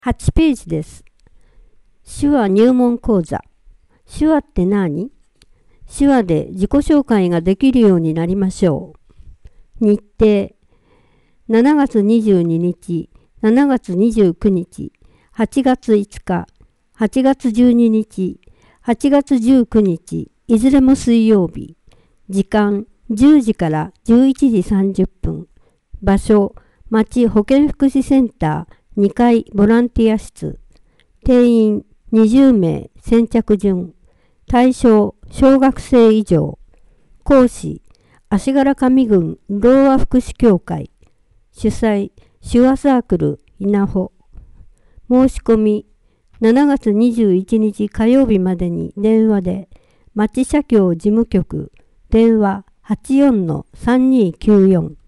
8ページです。手話入門講座。手話って何？手話で自己紹介ができるようになりましょう。日程。7月22日、7月29日、8月5日、8月12日、8月19日、いずれも水曜日。時間10時から11時30分。場所、町保健福祉センター2階ボランティア室。定員20名先着順。対象小学生以上。講師足柄上郡ろうあ福祉協会。主催手話サークル稲穂。申し込み7月21日火曜日までに電話で町社協事務局電話84-3294